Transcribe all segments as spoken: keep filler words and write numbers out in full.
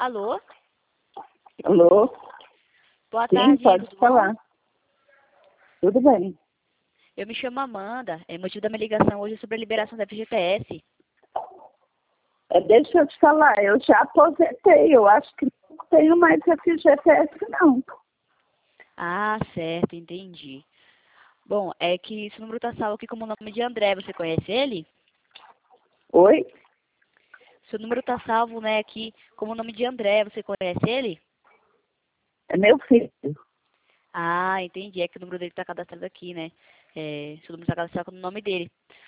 Alô? Alô? Boa Sim, tarde, pode tudo bom? falar. Tudo bem. Eu me chamo Amanda. É motivo da minha ligação hoje é sobre a liberação da F G T S. É, deixa eu te falar, eu já aposentei, eu acho que não tenho mais F G T S, não. Ah, certo, entendi. Bom, é que esse número tá salvo aqui como o nome de André. Você conhece ele? Oi? Seu número tá salvo, né, aqui como o nome de André. Você conhece ele? É meu filho. Ah, entendi. É que o número dele tá cadastrado aqui, né? É, seu número tá cadastrado com o nome dele.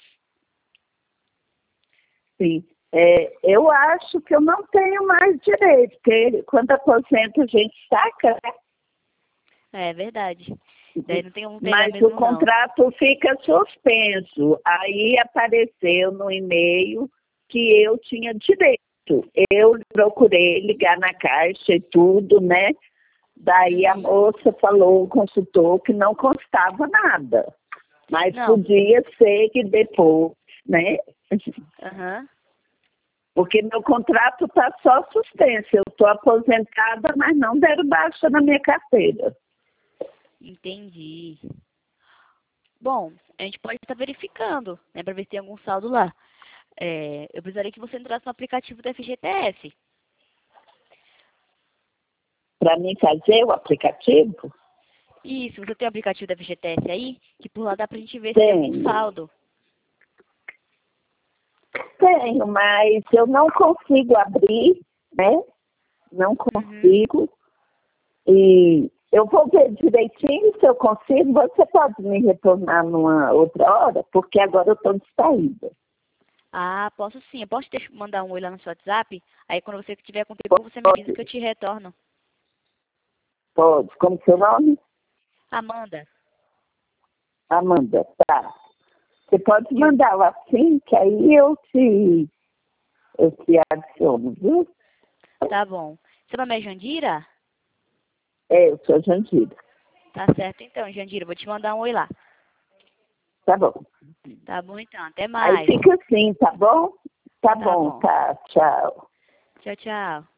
Sim. É, eu acho que eu não tenho mais direito, porque quando aposenta a gente saca, né? É verdade. Daí não tem como pegar Mas o mesmo, não. contrato fica suspenso. Aí apareceu no e-mail que eu tinha direito. Eu procurei ligar na caixa e tudo, né? Daí a Uhum. moça falou, o consultor, que não constava nada. Mas Não. podia ser que depois, né? Aham. Porque meu contrato está só suspenso. Eu estou aposentada, mas não deram baixa na minha carteira. Entendi. Bom, a gente pode estar verificando, né, para ver se tem algum saldo lá. É, eu precisaria que você entrasse no aplicativo do F G T S. Para mim fazer o aplicativo? Isso, você tem o aplicativo do F G T S aí? Que por lá dá pra gente ver se tem algum Tenho. saldo. Tenho, mas eu não consigo abrir, né? Não Uhum. consigo. E eu vou ver direitinho se eu consigo. Você pode me retornar numa outra hora? Porque agora eu estou distraída. Ah, posso sim. Eu posso te mandar um oi lá no seu WhatsApp? Aí quando você tiver com tempo, você me avisa que Pode, eu te retorno. pode. Como seu nome? Amanda. Amanda, tá. Você pode E o- mandar assim, que aí eu te, eu te adiciono, viu? Tá bom. Seu nome é Jandira? É, eu sou Jandira. Tá certo então, Jandira. Vou te mandar um oi lá. Tá bom. Tá bom então. Até Aí mais. fica assim, tá bom? Tá Tá bom, bom. tá. Tchau. Tchau, tchau.